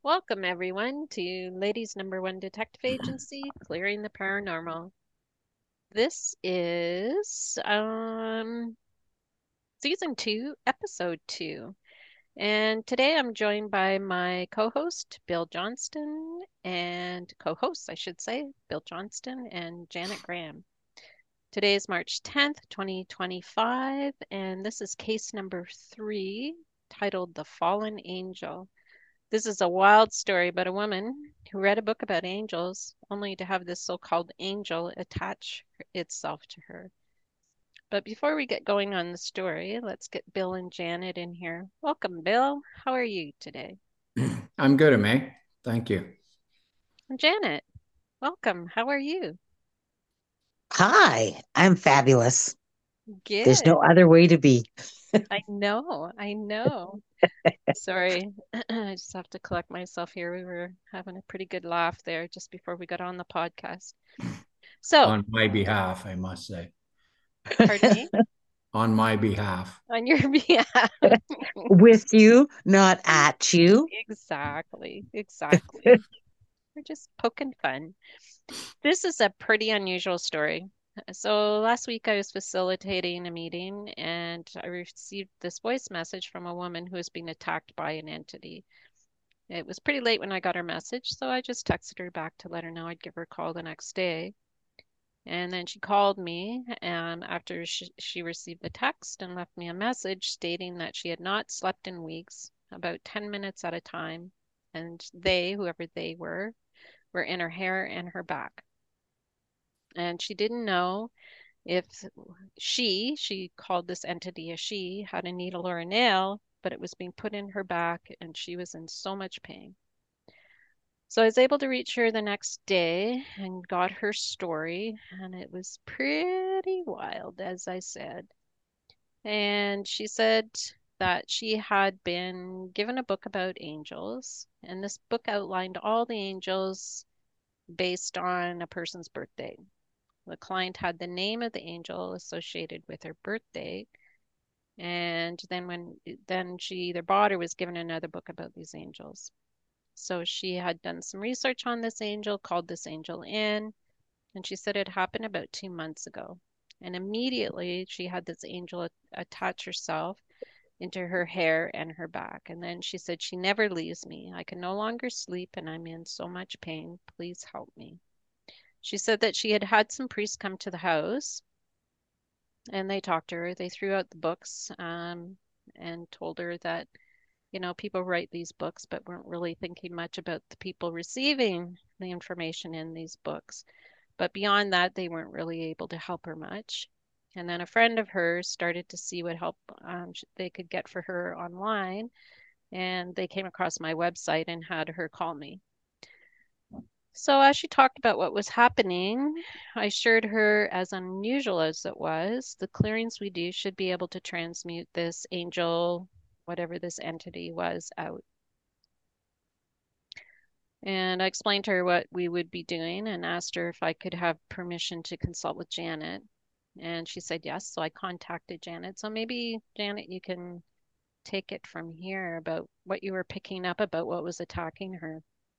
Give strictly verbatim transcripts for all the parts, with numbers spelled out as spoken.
Welcome, everyone, to Ladies Number One Detective Agency, Clearing the Paranormal. This is um, season two, episode two. And today I'm joined by my co host, Bill Johnston, and co hosts, I should say, Bill Johnston and Janet Graham. Today is March tenth, twenty twenty-five, and this is case number three, titled The Fallen Angel. This is a wild story about a woman who read a book about angels only to have this so-called angel attach itself to her. But before we get going on the story, let's get Bill and Janet in here. Welcome, Bill. How are you today? I'm good, May. Thank you. And Janet, welcome. How are you? Hi, I'm fabulous. There's Good. no other way to be. I know. I know. Sorry. I just have to collect myself here. We were having a pretty good laugh there just before we got on the podcast. So, On my behalf, I must say. pardon me, On my behalf. on your behalf. With you, not at you. Exactly, exactly. We're just poking fun. This is a pretty unusual story. So last week I was facilitating a meeting and I received this voice message from a woman who was being attacked by an entity. It was pretty late when I got her message, so I just texted her back to let her know I'd give her a call the next day. And then she called me um, after she, she received the text and left me a message stating that she had not slept in weeks, about ten minutes at a time, and they, whoever they were, were in her hair and her back. And she didn't know if she, she called this entity a she, had a needle or a nail, but it was being put in her back and she was in so much pain. So I was able to reach her the next day and got her story, and it was pretty wild, as I said. And she said that she had been given a book about angels, and this book outlined all the angels based on a person's birthday. The client had the name of the angel associated with her birthday, and then when then she either bought or was given another book about these angels. So she had done some research on this angel, called this angel in, and she said it happened about two months ago. And immediately she had this angel attach herself into her hair and her back. And then she said, "She never leaves me. I can no longer sleep and I'm in so much pain. Please help me." She said that she had had some priests come to the house and they talked to her. They threw out the books um, and told her that you know, people write these books, but weren't really thinking much about the people receiving the information in these books. But beyond that, they weren't really able to help her much. And then a friend of hers started to see what help um, they could get for her online, and they came across my website and had her call me. So as she talked about what was happening, I assured her, as unusual as it was, the clearings we do should be able to transmute this angel, whatever this entity was, out. And I explained to her what we would be doing and asked her if I could have permission to consult with Janet. And she said yes. So I contacted Janet. So maybe, Janet, you can take it from here about what you were picking up about what was attacking her.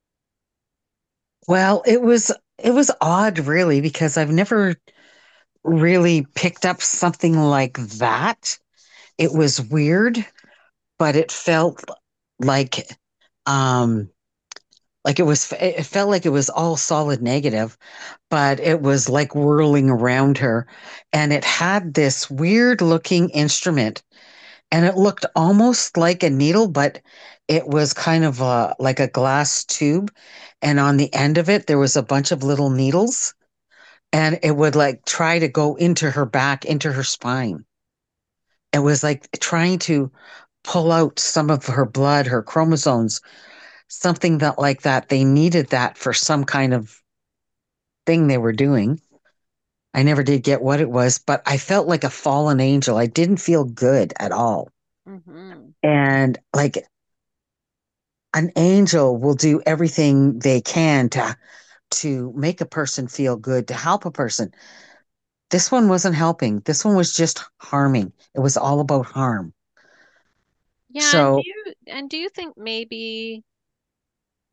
Well, it was it was odd really because I've never really picked up something like that. It was weird, but it felt like um like it was it felt like it was all solid negative, but it was like whirling around her, and it had this weird looking instrument, and it looked almost like a needle, but it was kind of a, like a glass tube. And on the end of it, there was a bunch of little needles, and it would like try to go into her back, into her spine. It was like trying to pull out some of her blood, her chromosomes, something that like that. They needed that for some kind of thing they were doing. I never did get what it was, but I felt like a fallen angel. I didn't feel good at all. Mm-hmm. And like an angel will do everything they can to to make a person feel good, to help a person. This one wasn't helping. This one was just harming. It was all about harm. Yeah, and do So, you and do you think maybe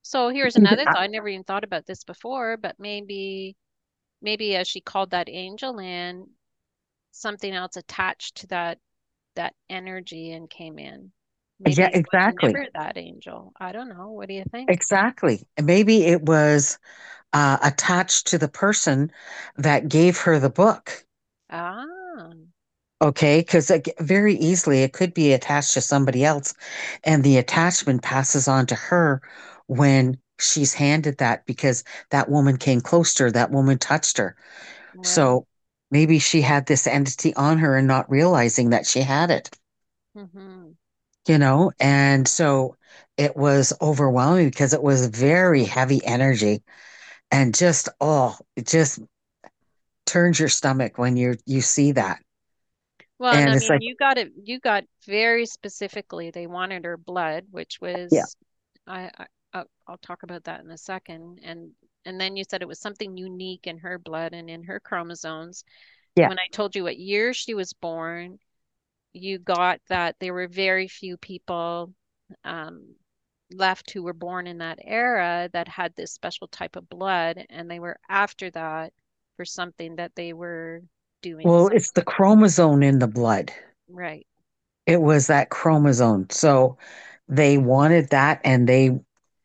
So here's another thought. I never even thought about this before, but maybe maybe as she called that angel in, something else attached to that that energy and came in. Yeah, Maybe it was exactly. never that angel. I don't know. What do you think? Exactly. Maybe it was uh, attached to the person that gave her the book. Ah, Okay, because very easily it could be attached to somebody else, and the attachment passes on to her when she's handed that because that woman came close to her, that woman touched her. right. So maybe she had this entity on her and not realizing that she had it, Hmm. you know? And so it was overwhelming because it was very heavy energy and just, oh, it just turns your stomach when you you see that. Well, and And I it's mean, like, you got it. You got very specifically. They wanted her blood, which yeah, was, I, I I'll I'll talk about that in a second. And and then you said it was something unique in her blood and in her chromosomes. And yeah. when I told you what year she was born, you got that there were very few people um, left who were born in that era that had this special type of blood, and they were after that for something that they were doing Well, some it's the chromosome in the blood. right. It was that chromosome. So they wanted that and they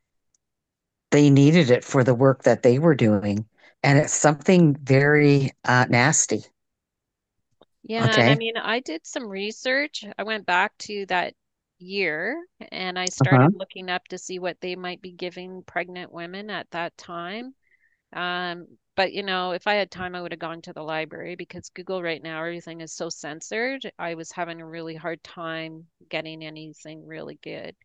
they needed it for the work that they were doing. And it's something very uh, nasty. Yeah, and I Okay. mean, I did some research. I went back to that year and I Uh-huh. started looking up to see what they might be giving pregnant women at that time. Um, but you know, if I had time, I would have gone to the library because Google right now, everything is so censored. I was having a really hard time getting anything really good.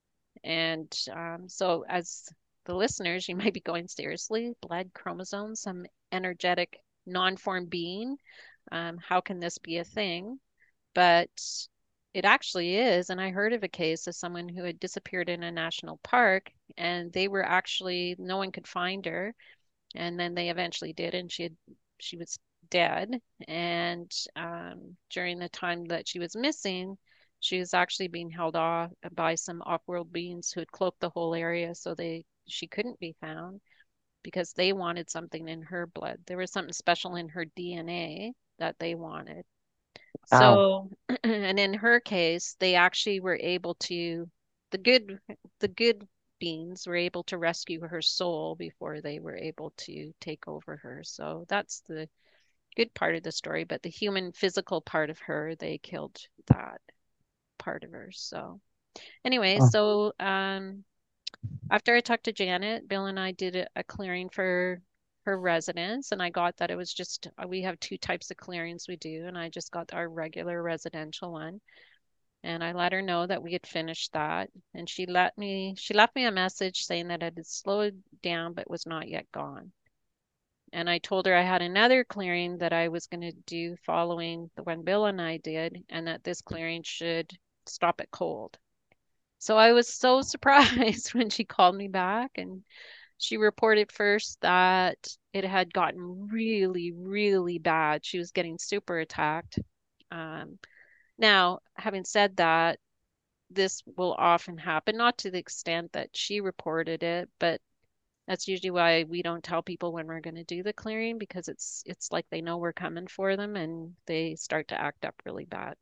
And um, so, as the listeners, you might be going, seriously, blood, chromosomes, some energetic non-form being. Um, how can this be a thing? But it actually is. And I heard of a case of someone who had disappeared in a national park, and they were actually, no one could find her, and then they eventually did, and she had she was dead. And um, during the time that she was missing, she was actually being held off by some off-world beings who had cloaked the whole area, so they she couldn't be found because they wanted something in her blood. There was something special in her D N A that they wanted. Wow. So, and in her case, they actually were able to, the good, the good beings were able to rescue her soul before they were able to take over her. So that's the good part of the story. But the human physical part of her, they killed that part of her. So anyway, Oh, so um, after I talked to Janet, Bill and I did a, a clearing for her residence, and I got that it was just uh, we have two types of clearings we do, and I just got our regular residential one. And I let her know that we had finished that, and she let me she left me a message saying that it had slowed down but was not yet gone. And I told her I had another clearing that I was going to do following the one Bill and I did, and that this clearing should stop it cold. So I was so surprised when she called me back and she reported first that it had gotten really, really bad. She was getting super attacked. Um, Now, having said that, this will often happen, not to the extent that she reported it, but that's usually why we don't tell people when we're going to do the clearing because it's it's like they know we're coming for them and they start to act up really bad.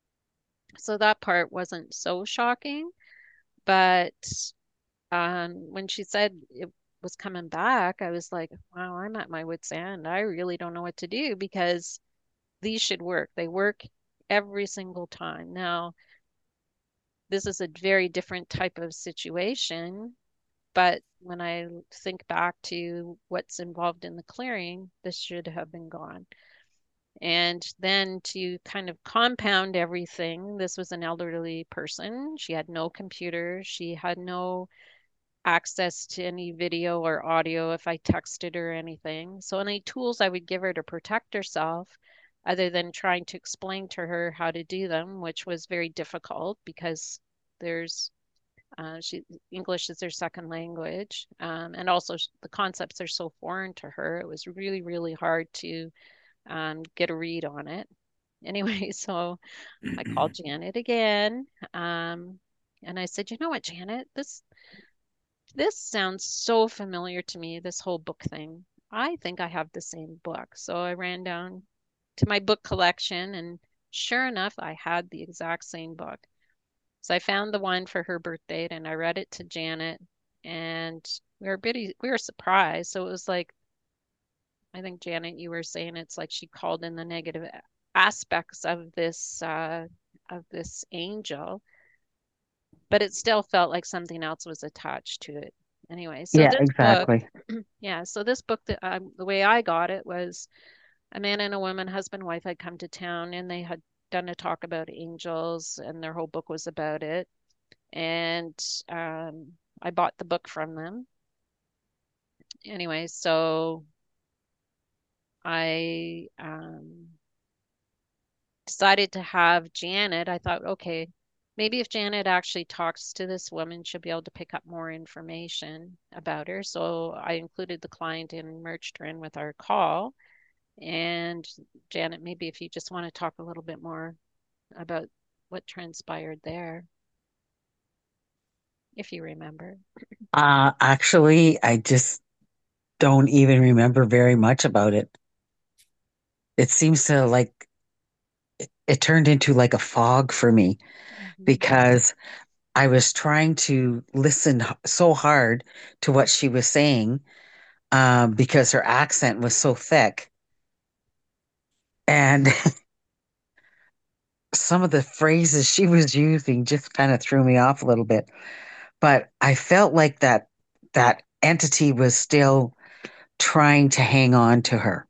So that part wasn't so shocking, but um, when she said it was coming back, I was like, wow, I'm at my wit's end. I really don't know what to do because these should work. They work every single time. Now, this is a very different type of situation, but when I think back to what's involved in the clearing, this should have been gone. And then to kind of compound everything, this was an elderly person. She had no computer. She had no access to any video or audio if I texted her or anything. So any tools I would give her to protect herself, other than trying to explain to her how to do them, which was very difficult because there's uh, she English is their second language, um, and also the concepts are so foreign to her. It was really, really hard to um, get a read on it. Anyway, so I called Janet again, um, and I said, you know what, Janet, this this sounds so familiar to me, this whole book thing. I think I have the same book. So I ran down to my book collection, and sure enough, I had the exact same book. So I found the one for her birthday and I read it to Janet, and we were pretty, we were surprised. So it was like, I think Janet, you were saying it's like she called in the negative aspects of this uh, of this angel, but it still felt like something else was attached to it. Anyway, so Yeah, this book, exactly. yeah, so this book that um, the way I got it was a man and a woman, husband, wife, had come to town and they had done a talk about angels, and their whole book was about it. And um, I bought the book from them. Anyway, so I um, decided to have Janet. I thought, okay, maybe if Janet actually talks to this woman, she'll be able to pick up more information about her. So I included the client and merged her in with our call. And Janet, maybe if you just want to talk a little bit more about what transpired there, if you remember. Uh, actually, I just don't even remember very much about it. It seems to like it, it turned into like a fog for me Mhm. because I was trying to listen h- so hard to what she was saying, um, because her accent was so thick. And some of the phrases she was using just kind of threw me off a little bit. But I felt like that that entity was still trying to hang on to her.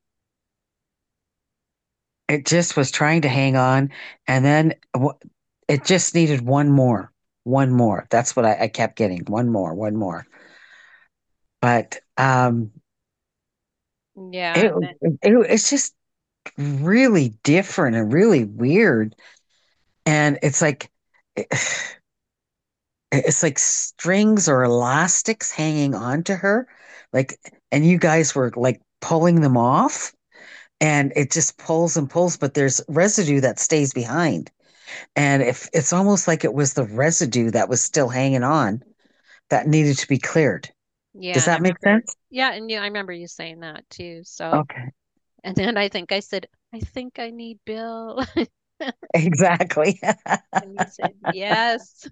It just was trying to hang on, and then w- it just needed one more, one more. That's what I, I kept getting. One more, one more. But um, Yeah, it, and then, it it's just really different and really weird. And it's like it- it's like strings or elastics hanging on to her, like, and you guys were like pulling them off, and it just pulls and pulls, but there's residue that stays behind. And if it's almost like it was the residue that was still hanging on that needed to be cleared. yeah, Does and I that make remember, sense? yeah, and yeah, I remember you saying that too. So, Okay. and then I think I said, I think I need Bill. Exactly. And you said, yes.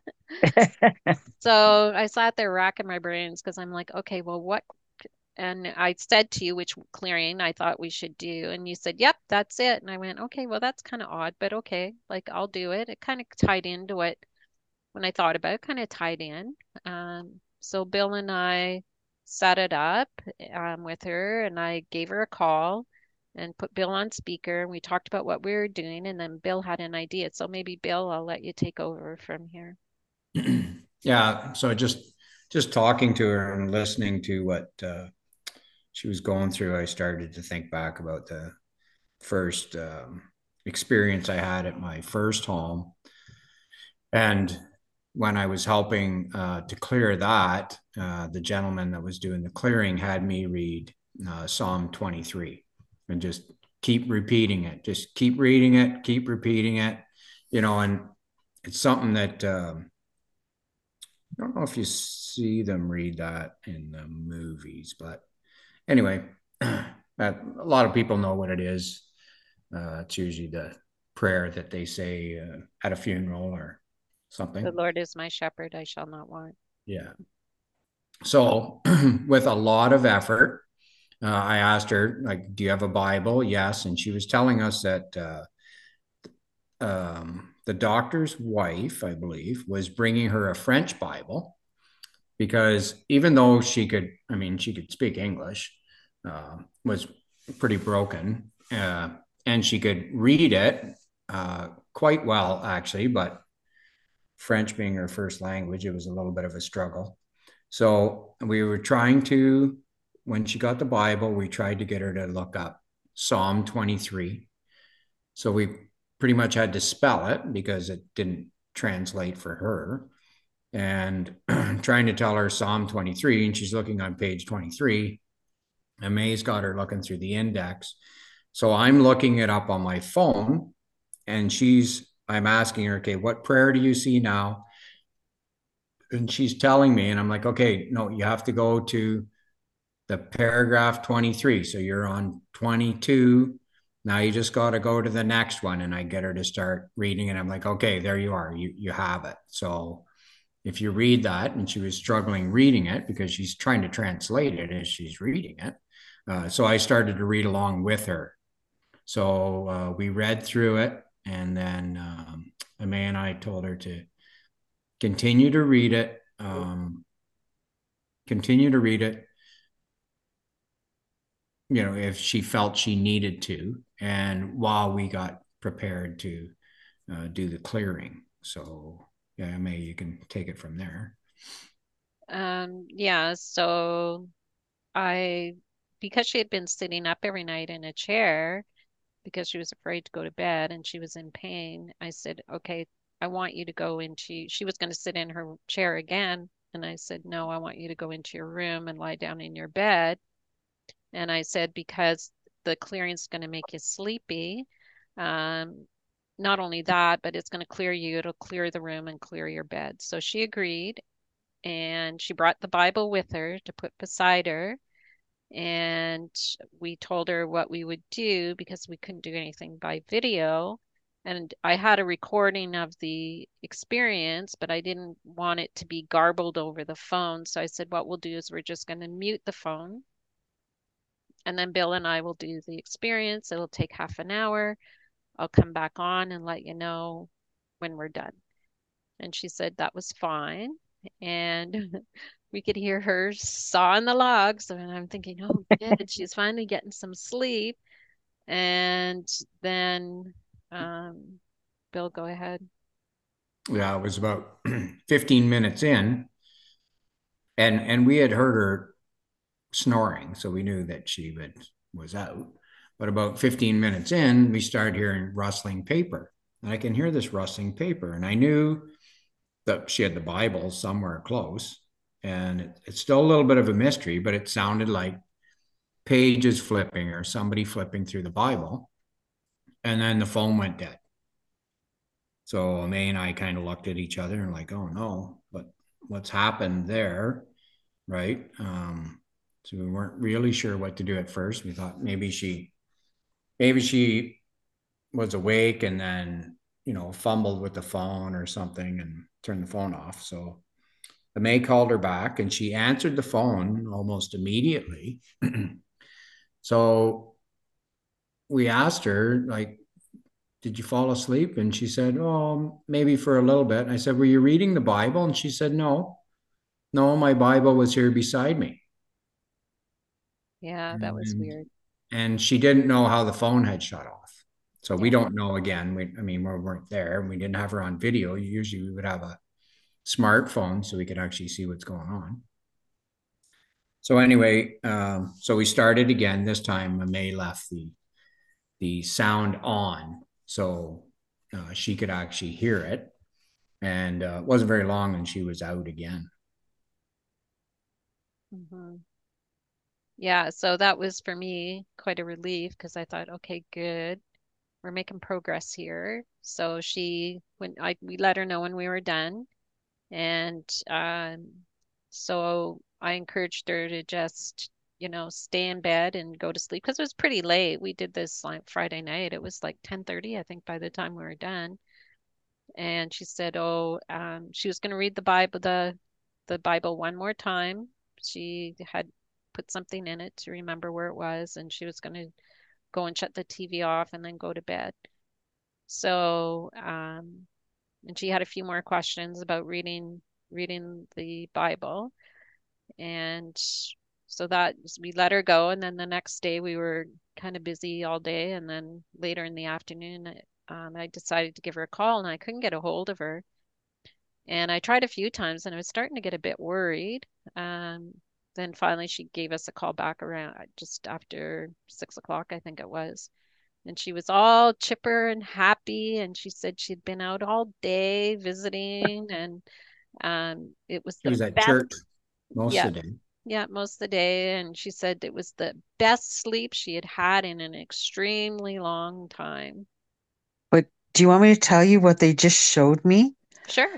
So I sat there racking my brains because I'm like, okay, well, what? And I said to you which clearing I thought we should do. And you said, yep, that's it. And I went, okay, well, that's kind of odd, but okay, like I'll do it. It kind of tied into what, when I thought about it, kind of tied in. Um, so Bill and I set it up um, with her, and I gave her a call and put Bill on speaker. And we talked about what we were doing. And then Bill had an idea. So maybe Bill, I'll let you take over from here. Yeah. So just just talking to her and listening to what uh, she was going through, I started to think back about the first um, experience I had at my first home. And when I was helping uh, to clear that, uh, the gentleman that was doing the clearing had me read uh, Psalm twenty-three and just keep repeating it. Just keep reading it, keep repeating it, you know, and it's something that um, I don't know if you see them read that in the movies, but anyway, a lot of people know what it is. Uh, it's usually the prayer that they say uh, at a funeral or The something. Lord is my shepherd, I shall not want. Yeah. So, with a lot of effort, uh, I asked her, like, do you have a Bible? Yes. And she was telling us that uh, um, the doctor's wife, I believe, was bringing her a French Bible because even though she could, I mean, she could speak English, uh, was pretty broken, uh, and she could read it uh, quite well, actually, but French being her first language, it was a little bit of a struggle. So we were trying to, when she got the Bible, we tried to get her to look up Psalm twenty-three. So we pretty much had to spell it because it didn't translate for her. And trying to tell her Psalm twenty-three, and she's looking on page twenty-three. And May's got her looking through the index. So I'm looking it up on my phone, and she's, I'm asking her, okay, what prayer do you see now? and she's telling me, and I'm like, okay, no, you have to go to the paragraph twenty-three. So you're on twenty-two. Now you just got to go to the next one. And I get her to start reading. And I'm like, okay, there you are. You, you have it. So if you read that, and she was struggling reading it because she's trying to translate it as she's reading it. Uh, so I started to read along with her. So uh, we read through it. And then um, May and I told her to continue to read it, um, continue to read it, you know, if she felt she needed to, and while we got prepared to uh, do the clearing. So, yeah, May, you can take it from there. Um, yeah, so I, because she had been sitting up every night in a chair because she was afraid to go to bed and she was in pain, I said, okay, I want you to go into, she was going to sit in her chair again. And I said, no, I want you to go into your room and lie down in your bed. And I said, because the clearing's going to make you sleepy. Um, not only that, but it's going to clear you. It'll clear the room and clear your bed. So she agreed, and she brought the Bible with her to put beside her. And we told her what we would do because we couldn't do anything by video. And I had a recording of the experience, but I didn't want it to be garbled over the phone. So I said, what we'll do is we're just going to mute the phone. And then Bill and I will do the experience. It'll take half an hour. I'll come back on and let you know when we're done. And she said that was fine. And we could hear her sawing the logs. And I'm thinking, oh, good, she's finally getting some sleep. And then, um, Bill, go ahead. Yeah, it was about fifteen minutes in, and and we had heard her snoring, so we knew that she would, was out. But about fifteen minutes in, we started hearing rustling paper. And I can hear this rustling paper. And I knew that she had the Bible somewhere close. And it, it's still a little bit of a mystery, but it sounded like pages flipping or somebody flipping through the Bible. And then the phone went dead. So May and I kind of looked at each other and like, oh no, but what's happened there? Right. Um, so we weren't really sure what to do at first. We thought maybe she, maybe she was awake and then, you know, fumbled with the phone or something and turned the phone off. So the May called her back and she answered the phone almost immediately. So we asked her, like, did you fall asleep? And she said, oh, maybe for a little bit. And I said, were you reading the Bible? And she said, no, no, my Bible was here beside me. Yeah, that was And, weird. and she didn't know how the phone had shut off. So we Yeah. don't know again. We, I mean, we weren't there and we didn't have her on video. Usually we would have a smartphone so we could actually see what's going on. So anyway, um, so we started again. This time May left the the sound on, so uh, she could actually hear it. And uh, it wasn't very long, and she was out again. Mm-hmm. Yeah, so that was for me quite a relief because I thought, okay, good. We're making progress here. So she, when I, we let her know when we were done. And um, so I encouraged her to just, you know, stay in bed and go to sleep because it was pretty late. We did this like Friday night. It was like ten thirty, I think, by the time we were done. And she said, oh, um, she was going to read the Bible, the the Bible one more time. She had put something in it to remember where it was, and she was going to go and shut the T V off and then go to bed. So, um, and she had a few more questions about reading reading the Bible. And so that we let her go. And then the next day we were kind of busy all day. And then later in the afternoon, um, I decided to give her a call and I couldn't get a hold of her. And I tried a few times and I was starting to get a bit worried. Um, then finally she gave us a call back around just after six o'clock, I think it was. And she was all chipper and happy. And she said she'd been out all day visiting and um, it was She the was at best. church most Yeah, of the day. yeah, most of the day. And she said it was the best sleep she had had in an extremely long time. But do you want me to tell you what they just showed me? Sure.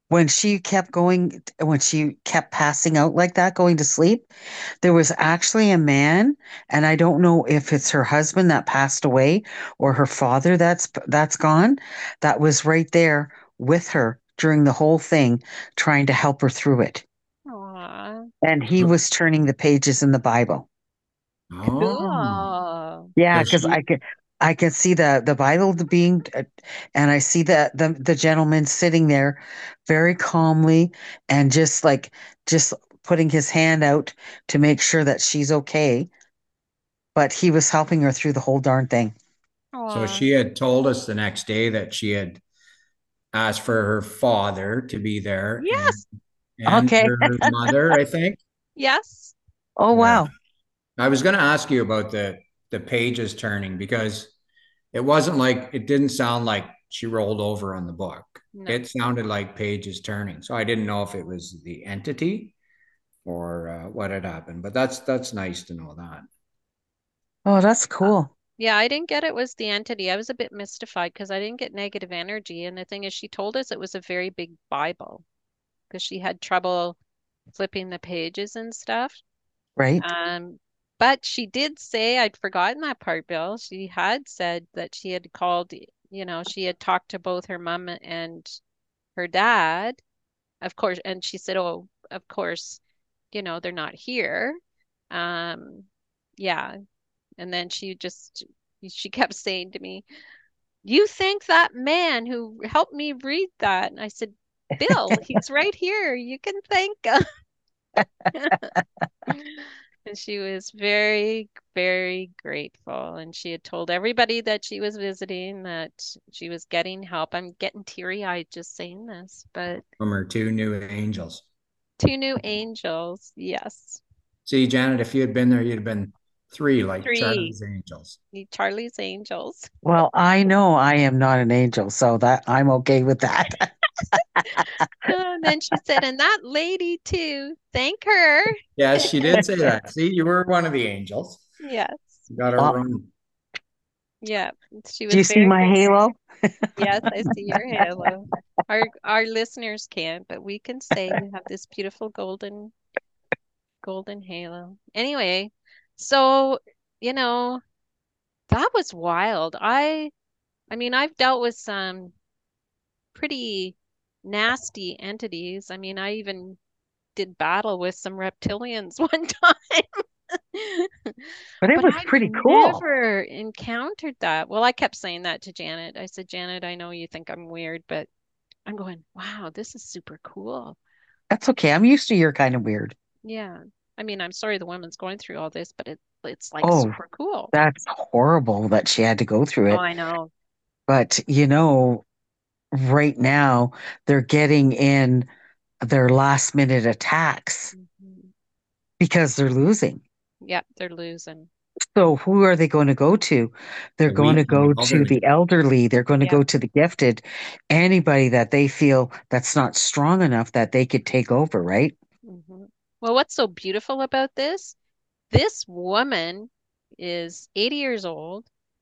when she kept going, when she kept passing out like that, going to sleep, there was actually a man, and I don't know if it's her husband that passed away or her father that's that's gone, that was right there with her during the whole thing, trying to help her through it. Aw, And he was turning the pages in the Bible. Oh, cool. Yeah, so because I she, could I could see the the Bible being, uh, and I see the the the gentleman sitting there very calmly and just like just putting his hand out to make sure that she's okay. But he was helping her through the whole darn thing. so Aw, she had told us the next day that she had asked for her father to be there and yes, and Okay. her mother, I think. yes. Oh Yeah. wow. I was going to ask you about the the pages turning because it wasn't like it didn't sound like she rolled over on the book. No. It sounded like pages turning. So I didn't know if it was the entity or uh, what had happened, but that's that's nice to know that. Oh, that's Uh, cool. Yeah, I didn't get it was the entity. I was a bit mystified because I didn't get negative energy. And the thing is, she told us it was a very big Bible because she had trouble flipping the pages and stuff. Right? Um, but she did say, I'd forgotten that part, Bill. She had said that she had called, you know, she had talked to both her mom and her dad, of course, and she said, oh, of course, you know, they're not here. Um, yeah. And then she just, she kept saying to me, you thank that man who helped me read that. And I said, Bill, he's right here. You can thank him. And she was very, very grateful. And she had told everybody that she was visiting that she was getting help. I'm getting teary-eyed just saying this, but From her two new angels. two new angels. Yes. See, Janet, if you had been there, you'd have been three, like Three. Charlie's Angels. Charlie's Angels. Well, I know I am not an angel, so that I'm okay with that. And then she said, and that lady too, thank her. Yes, she did say that. See, you were one of the angels. Yes. You got her Well, wrong. Yeah. She do you was see very my good. halo? Yes, I see your halo. Our our listeners can't, but we can say you have this beautiful golden golden halo. Anyway, so you know, that was wild. I I mean, I've dealt with some pretty nasty entities. I mean, I even did battle with some reptilians one time. But it But was I've pretty cool. never encountered that. Well, I kept saying that to Janet. I said, Janet, I know you think I'm weird, but I'm going, wow, this is super cool. That's okay. I'm used to your kind of weird. Yeah. I mean, I'm sorry the woman's going through all this, but it it's like Oh, super cool. that's horrible that she had to go through Oh, it. I know. But, you know, right now they're getting in their last minute attacks Mhm. because they're losing. Yeah, they're losing. So who are they going to go to? They're The going weak to and the go to elderly. the elderly. They're going to Yeah. go to the gifted. Anybody that they feel that's not strong enough that they could take over, right? hmm Well, what's so beautiful about this? This woman is eighty years old.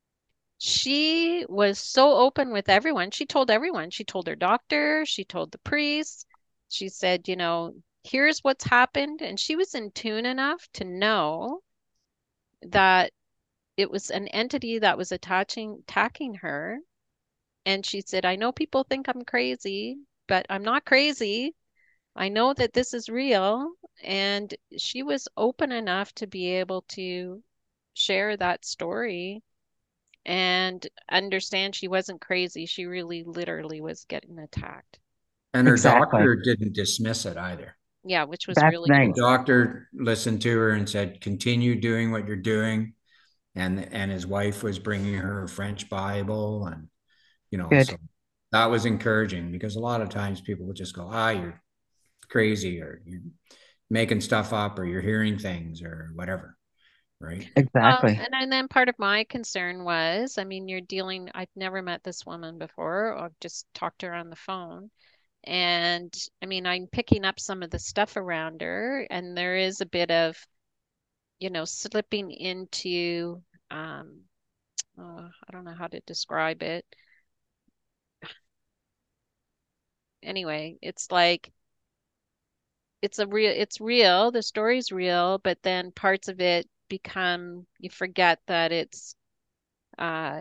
She was so open with everyone. She told everyone. She told her doctor, she told the priest. She said, you know, here's what's happened. And she was in tune enough to know that it was an entity that was attaching, attacking her. And she said, I know people think I'm crazy, but I'm not crazy. I know that this is real. And she was open enough to be able to share that story and understand she wasn't crazy. She really literally was getting attacked. And her Exactly. doctor didn't dismiss it either. Yeah, which was That's really The nice. cool. doctor listened to her and said, continue doing what you're doing. And, and his wife was bringing her a French Bible. And, you know, Good. so that was encouraging because a lot of times people would just go, ah, you're crazy or you're making stuff up or you're hearing things or whatever. Right. Well, Exactly. and, and then part of my concern was, I mean, you're dealing, I've never met this woman before, or I've just talked to her on the phone. And I mean, I'm picking up some of the stuff around her, and there is a bit of, you know, slipping into, um, uh, I don't know how to describe it. anyway, it's like it's a real it's real, the story's real, but then parts of it become you forget that it's uh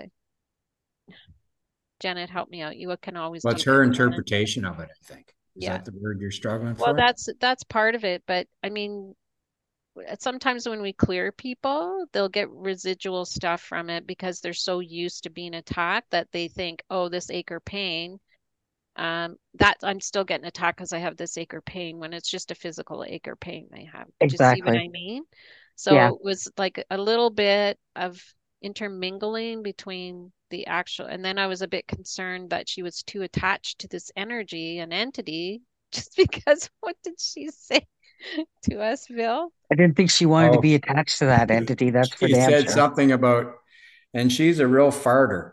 Janet, help me out. You can always do What's this, her Janet. interpretation of it, I think. Is Yeah. that the word you're struggling Well, for? that's that's part of it, but I mean, sometimes when we clear people, they'll get residual stuff from it because they're so used to being attacked that they think, oh, this ache or pain, um, that I'm still getting attacked because I have this ache or pain when it's just a physical ache or pain they have. Do you see what Exactly. I mean? Yeah. So it was like a little bit of intermingling between the actual, and then I was a bit concerned that she was too attached to this energy and entity just because what did she say to us, Bill? I didn't think she wanted to Oh, be attached to that entity. That's for she damn said sure. something about, and she's a real farter.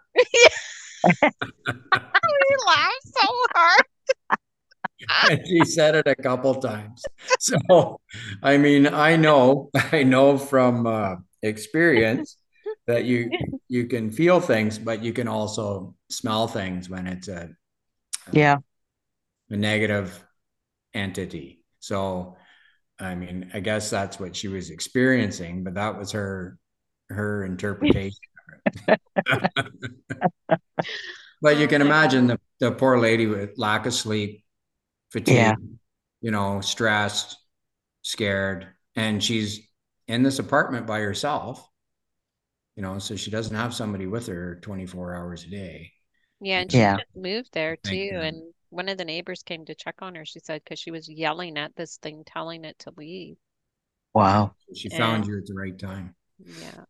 We laughed so hard. And she said it a couple times. So, I mean, I know, I know from uh, experience that you you can feel things, but you can also smell things when it's a, uh, Yeah. a negative entity. So, I mean, I guess that's what she was experiencing, but that was her her interpretation. But you Oh can my imagine God. the, the poor lady with lack of sleep, Yeah. fatigue, you know, stressed, scared, and she's in this apartment by herself, you know, so she doesn't have somebody with her twenty-four hours a day. Yeah, and she Yeah. just moved there I think too. um, And one of the neighbors came to check on her, she said, because she was yelling at this thing, telling it to leave. yeah, Wow. she found And you at the right time. yeah.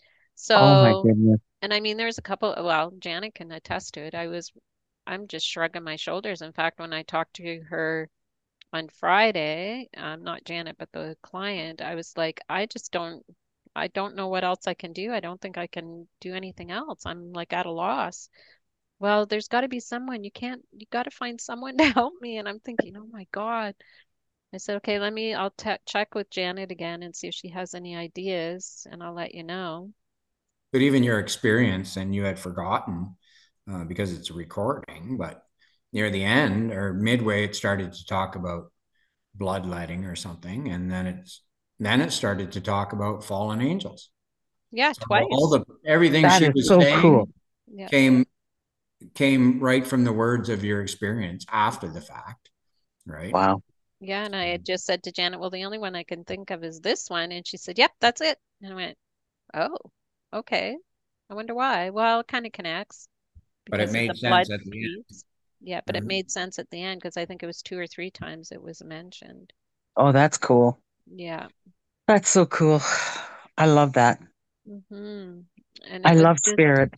Oh my So, goodness. and I mean, there's a couple, well, Janet can attest to it. I was, I'm just shrugging my shoulders. In fact, when I talked to her on Friday, um, not Janet, but the client, I was like, I just don't, I don't know what else I can do. I don't think I can do anything else. I'm like at a loss. Well, there's got to be someone. You can't, you got to find someone to help me. And I'm thinking, oh my God. I said, okay, let me, I'll te check with Janet again and see if she has any ideas and I'll let you know. But even your experience, and you had forgotten uh, because it's a recording, but near the end or midway, it started to talk about bloodletting or something, and then it's then it started to talk about fallen angels. Yeah, So all twice. the everything That she is was so saying cool. Yeah. came came right from the words of your experience after the fact, right? Wow. Yeah. And I had just said to Janet, well, the only one I can think of is this one. And she said, yep, that's it. And I went, oh, okay. I wonder why. Well, it kind of connects But it because of the made blood sense at the piece. Yeah, but it end. made sense at the end because I think it was two or three times it was mentioned. Oh, that's cool. Yeah. That's so cool. I love that. Hmm. And I it was love just, spirit.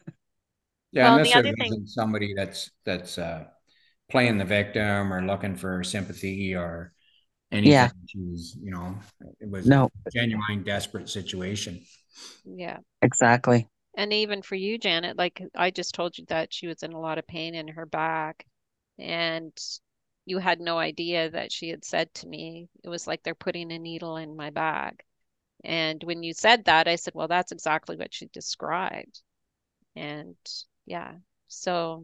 Yeah, well, and and the this other thing, isn't somebody that's that's uh, playing the victim or looking for sympathy or Yeah. anything. She's, you know, it was a No, genuine desperate situation. yeah. exactly. And even for you, Janet, like I just told you that she was in a lot of pain in her back, and you had no idea that she had said to me, it was like they're putting a needle in my back. And when you said that, I said, well, that's exactly what she described. And yeah, so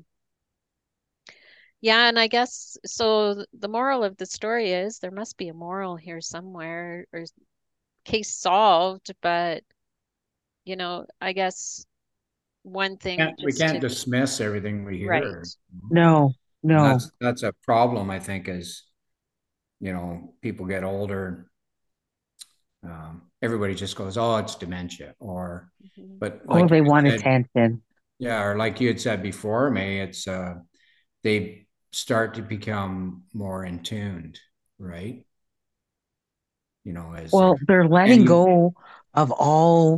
yeah, and I guess so. th- The moral of the story is there must be a moral here somewhere or case solved, but you know, I guess one thing Can't, we just can't to, dismiss everything we right. hear. No, And no. that's that's a problem, I think, as you know, people get older. Um, everybody just goes, "Oh, it's dementia," or, Mhm. but Oh, like they you want said, attention. yeah, or like you had said before, May, it's uh, they start to become more in tuned, right? You know, as Well, they're and letting you, go of all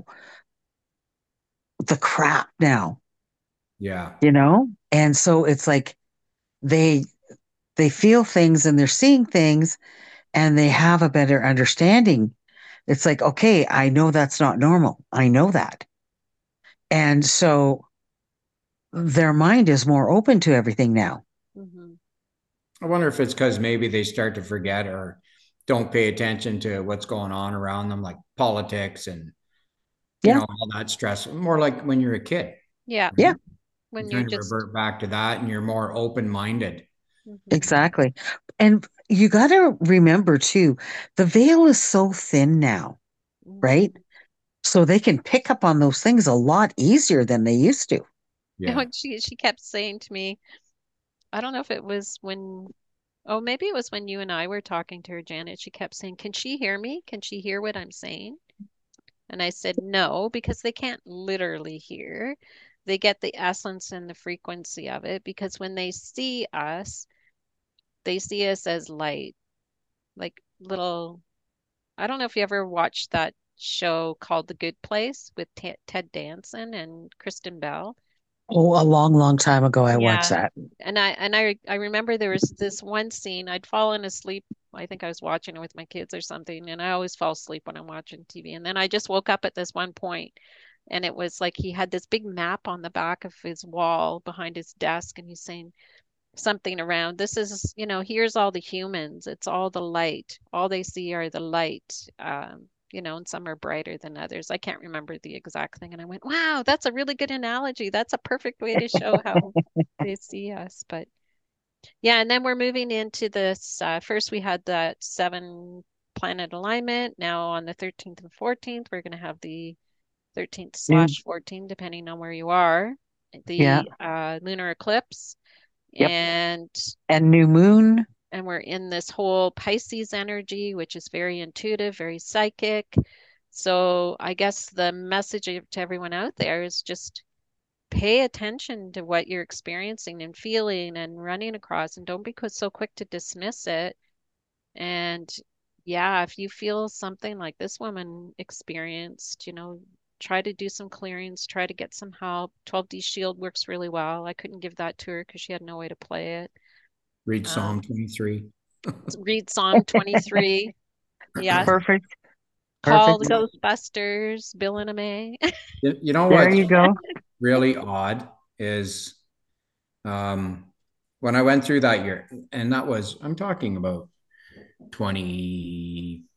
the crap now, yeah, you know? And so it's like they they feel things and they're seeing things and they have a better understanding. It's like, okay, I know that's not normal. I know that. And so their mind is more open to everything now. Mhm. I wonder if it's because maybe they start to forget or don't pay attention to what's going on around them, like politics and you Yeah. know all that stress. More like when you're a kid, Yeah, Yeah. right? You when you're kind of just revert back to that, and you're more open minded. Mm-hmm. Exactly. And you got to remember too, the veil is so thin now, right? Mm-hmm. So they can pick up on those things a lot easier than they used to. Yeah. And she she kept saying to me, I don't know if it was when, oh, maybe it was when you and I were talking to her, Janet. She kept saying, "Can she hear me? Can she hear what I'm saying?" And I said, "No, because they can't literally hear. They get the essence and the frequency of it because when they see us, they see us as light, like little." I don't know if you ever watched that show called The Good Place with Ted Ted Danson and Kristen Bell. Oh, a long, long time ago, I watched Yeah. that. And I and I I remember there was this one scene I'd fallen asleep. I think I was watching it with my kids or something, and I always fall asleep when I'm watching T V. And then I just woke up at this one point, and it was like he had this big map on the back of his wall behind his desk, and he's saying something around, this is, you know, here's all the humans. It's all the light. All they see are the light. Um, you know, and some are brighter than others. I can't remember the exact thing. And I went, wow, that's a really good analogy. That's a perfect way to show how they see us. But yeah, and then we're moving into this. Uh, first, we had that seven planet alignment. Now, on the thirteenth and fourteenth, we're going to have the thirteenth New, slash fourteen, depending on where you are, yeah, the uh, lunar eclipse. yep. And And new moon, and we're in this whole Pisces energy, which is very intuitive, very psychic. So I guess the message to everyone out there is just pay attention to what you're experiencing and feeling and running across, and don't be so quick to dismiss it. And yeah, if you feel something like this woman experienced, you know, try to do some clearings, try to get some help. twelve D Shield works really well. I couldn't give that to her because she had no way to play it. Read Psalm Um, twenty-three. read Psalm twenty-three. Yeah, perfect, call the perfect. Ghostbusters, Bill and May. You, you know There what's you go. really odd is um, when I went through that year, and that was, I'm talking about twenty,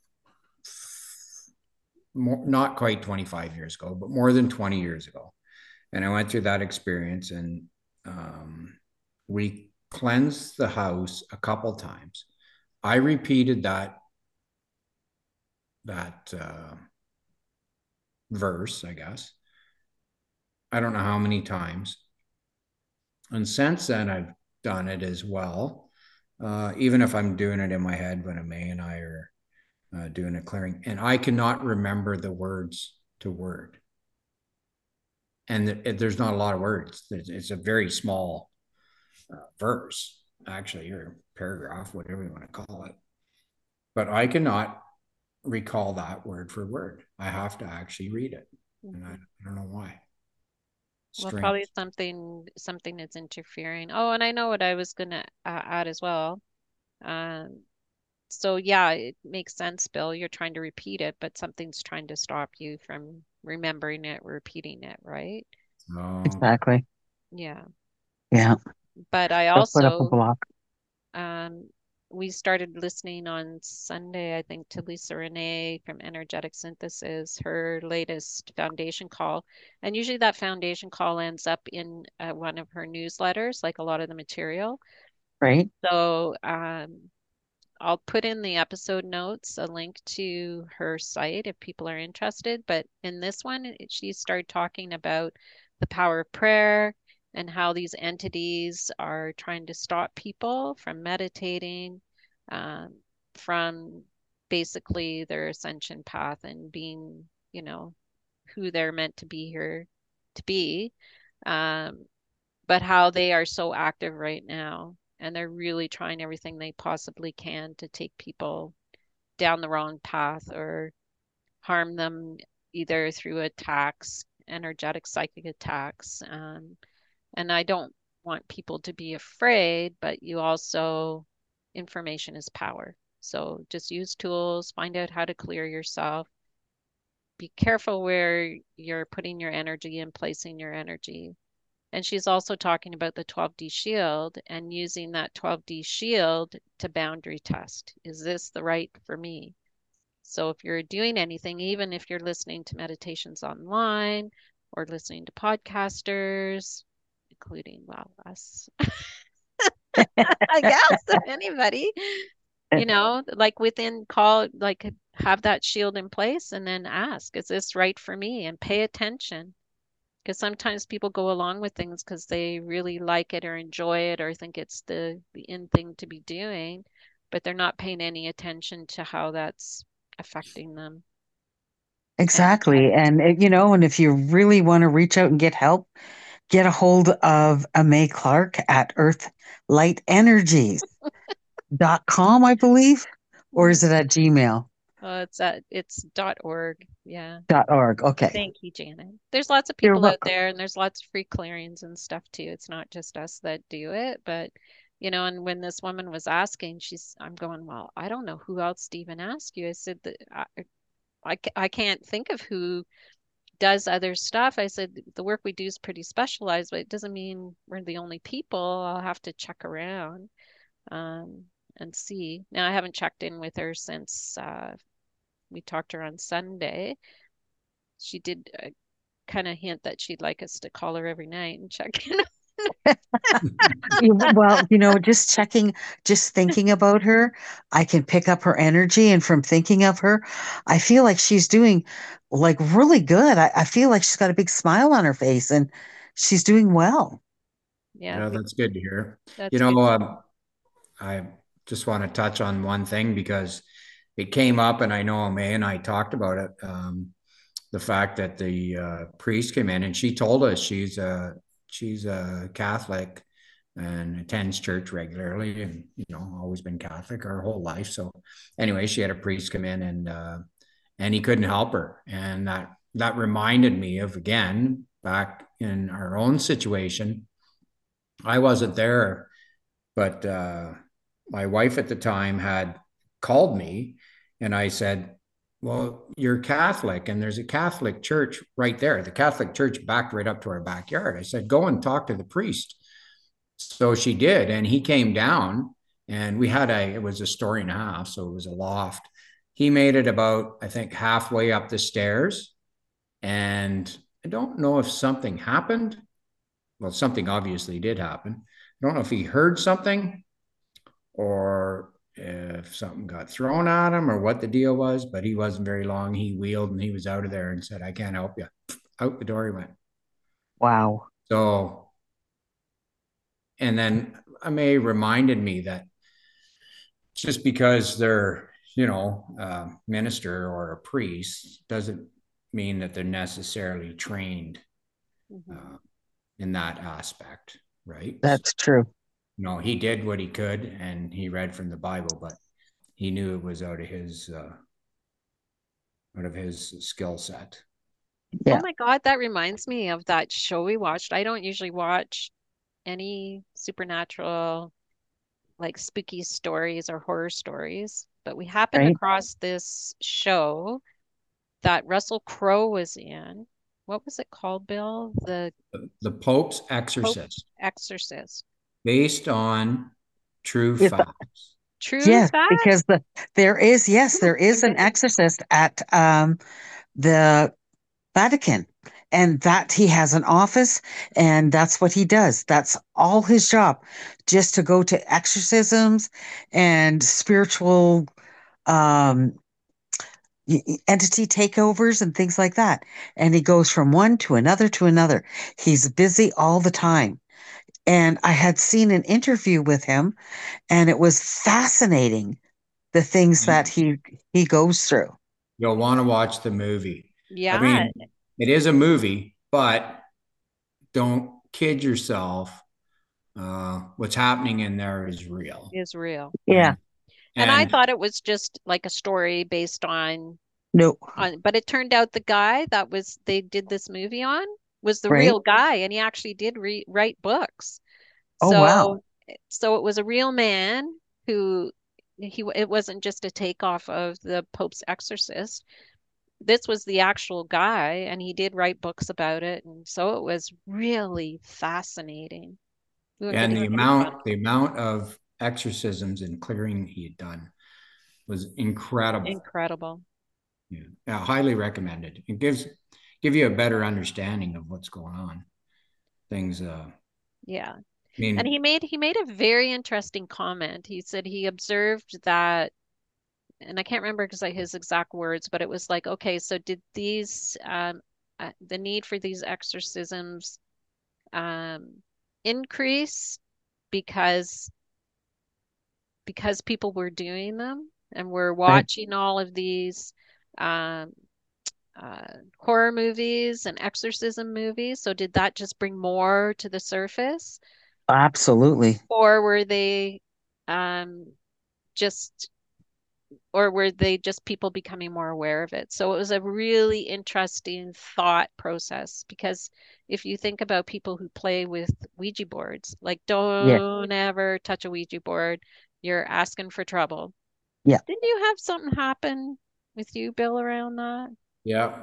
more, not quite twenty-five years ago, but more than twenty years ago. And I went through that experience, and um, we cleansed the house a couple times. I repeated that that uh, verse, I guess. I don't know how many times. And since then, I've done it as well. Uh, even if I'm doing it in my head when May and I are uh, doing a clearing, and I cannot remember the words to word. And it, there's not a lot of words. It's, it's a very small uh, verse, actually, or paragraph, whatever you want to call it. But I cannot recall that word for word. I have to actually read it, and I, Mhm. I don't know why. Well, Strange. probably something something is interfering. Oh, and I know what I was gonna uh, add as well. Um, so yeah, it makes sense, Bill. You're trying to repeat it, but something's trying to stop you from remembering it, repeating it, right? Oh, Exactly. Yeah. Yeah. But I They'll put up a also block. Um, we started listening on Sunday, I think, to Lisa Renee from Energetic Synthesis, her latest foundation call. And usually that foundation call ends up in uh, one of her newsletters, like a lot of the material. Right? So um, I'll put in the episode notes a link to her site if people are interested. But in this one, it- she started talking about the power of prayer and how these entities are trying to stop people from meditating, um, from basically their ascension path and being, you know, who they're meant to be here to be. Um, but how they are so active right now. And they're really trying everything they possibly can to take people down the wrong path or harm them either through attacks, energetic psychic attacks. Um, and I don't want people to be afraid, but you also, information is power. So just use tools, find out how to clear yourself. Be careful where you're putting your energy and placing your energy. And she's also talking about the twelve D shield and using that twelve D shield to boundary test. Is this the right for me? So if you're doing anything, even if you're listening to meditations online or listening to podcasters, including, well, us, I guess if anybody, you know, like within call, like have that shield in place and then ask, is this right for me? And pay attention. Because sometimes people go along with things because they really like it or enjoy it or think it's the, the in thing to be doing, but they're not paying any attention to how that's affecting them. And Exactly. And, uh, you know, and if you really want to reach out and get help, get a hold of a May Clark at earthlight energies dot com, I believe. Or is it at gmail uh, it's at it's dot org. Yeah. dot org? Okay. Thank you, Janet. There's lots of You're people out welcome. there and there's lots of free clearings and stuff too. It's not just us that do it, but you know, and when this woman was asking, she's, I'm going, well, I don't know who else to even ask you. I said that I, I, ca- I can't think of who does other stuff. I said the work we do is pretty specialized, but it doesn't mean we're the only people. I'll have to check around um, and see. Now, I haven't checked in with her since uh, we talked to her on Sunday. She did uh, kind of hint that she'd like us to call her every night and check in. You- Well, you know, just checking, just thinking about her, I can pick up her energy. And from thinking of her, I feel like she's doing like really good. I, I feel like she's got a big smile on her face and she's doing well. Yeah, Yeah, we, that's good to hear. You that's good. know, um, I just want to touch on one thing because it came up, and I know May and I talked about it. Um, the fact that the uh, priest came in and she told us she's a she's a Catholic and attends church regularly, and you know, always been Catholic her whole life. So anyway, she had a priest come in, and uh, and he couldn't help her, and that that reminded me of, again, back in our own situation. I wasn't there, but uh, my wife at the time had called me, and I said, well, you're Catholic and there's a Catholic church right there. The Catholic church backed right up to our backyard. I said, go and talk to the priest. So she did. And he came down, and we had a, it was a story and a half. So it was a loft. He made it about, I think, halfway up the stairs. And I don't know if something happened. Well, something obviously did happen. I don't know if he heard something or if something got thrown at him or what the deal was, but he wasn't very long. He wheeled and he was out of there and said, I can't help you. Out the door he went. Wow. So, and then May reminded me that just because they're, you know, a minister or a priest doesn't mean that they're necessarily trained Mhm. uh, in that aspect, right? That's true. You know, he did what he could and he read from the Bible, but he knew it was out of his uh, out of his skill set. Oh Yeah. my God, that reminds me of that show we watched. I don't usually watch any supernatural, like spooky stories or horror stories, but we happened Right. across this show that Russell Crowe was in. What was it called, Bill? The The Pope's Pope's Exorcist, Exorcist. based on true It's, facts. True yes, fact? because the there is, yes, there is an exorcist at um the Vatican, and that he has an office, and that's what he does. That's all his job, just to go to exorcisms and spiritual um, y- y- entity takeovers and things like that. And he goes from one to another to another. He's busy all the time. And I had seen an interview with him, and it was fascinating the things that he he goes through. You'll want to watch the movie. I Yeah, mean, it is a movie, but don't kid yourself. Uh, what's happening in there is real. is real. Yeah. And And I and thought it was just like a story based on No. on, but it turned out the guy that was they did this movie on was the Right. real guy, and he actually did re write books. Oh wow. So, so it was a real man who he it wasn't just a takeoff of the Pope's Exorcist. This was the actual guy, and he did write books about it, and so it was really fascinating. We and would the have been fun. amount the amount of exorcisms and clearing he had done was incredible. Incredible. Yeah, yeah, highly recommended. It gives give you a better understanding of what's going on. Things uh Yeah. mean, And he made he made a very interesting comment. He said he observed that, and I can't remember because his exact words, but it was like, okay, so did these um, uh, the need for these exorcisms um, increase because because people were doing them and were Right. watching all of these um, uh, horror movies and exorcism movies? So did that just bring more to the surface, Absolutely. or were they um, just or were they just people becoming more aware of it? So it was a really interesting thought process because if you think about people who play with Ouija boards, like Yeah. don't ever touch a Ouija board, you're asking for trouble. Yeah. Didn't you have something happen with you, Bill, around that? yeah.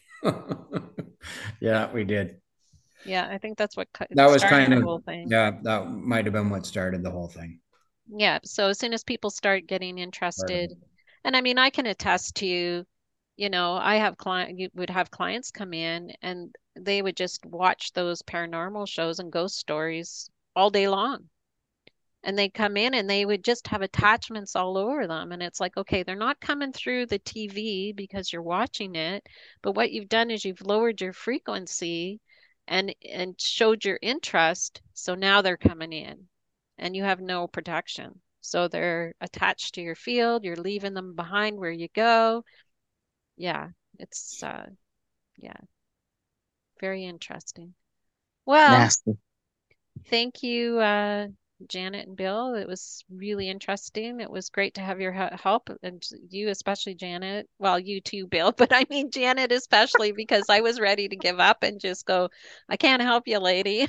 Yeah, we did. Yeah, I think that's what cu- That was started kind the of, whole thing. yeah, that might have been what started the whole thing. Yeah, so as soon as people start getting Part of it. interested, and I mean, I can attest to, you know, I have client you would have clients come in and they would just watch those paranormal shows and ghost stories all day long. And they'd come in and they would just have attachments all over them. And it's like, okay, they're not coming through the T V because you're watching it, but what you've done is you've lowered your frequency and and showed your interest. So now they're coming in and you have no protection. So they're attached to your field, you're leaving them behind where you go. Yeah, it's uh yeah, very interesting. Well, Nasty. thank you, uh, Janet and Bill. It was really interesting. It was great to have your he- help, and you especially, Janet. Well, you too, Bill, but I mean Janet especially because I was ready to give up and just go, I can't help you, lady.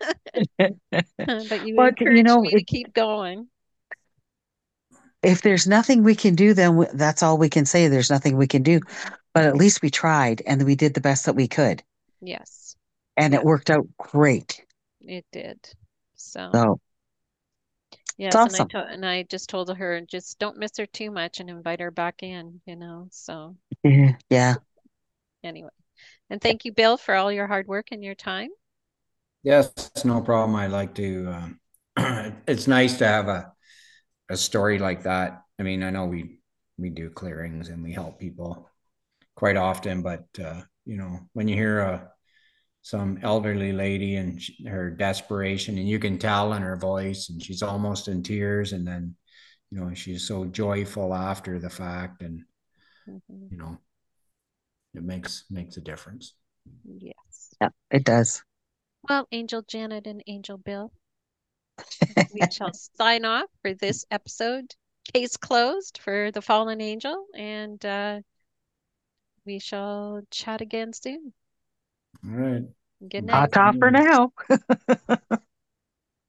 But you But you encouraged know, me to it, keep going. if there's nothing we can do, then w- that's all we can say. There's nothing we can do. Mhm. But at least we tried and we did the best that we could. Yes. And it Yeah, worked out great. it did. So, So it's yes, and I awesome. told and I just told her just don't miss her too much and invite her back in, you know. So, Yeah. Yeah. anyway. And thank you, Bill, for all your hard work and your time. Yes, no problem. I like to, um, it's nice to have a, a story like that. I mean, I know we, we do clearings and we help people quite often, but, uh, you know, when you hear a, some elderly lady and she, her desperation, and you can tell in her voice, and she's almost in tears, and then, you know, she's so joyful after the fact, and, Mhm. you know, it makes, makes a difference. Yes. Yeah, it does. Well, Angel Janet and Angel Bill, we shall sign off for this episode. Case closed for the fallen angel, and uh, we shall chat again soon. All right. Good night. Ta-ta for now.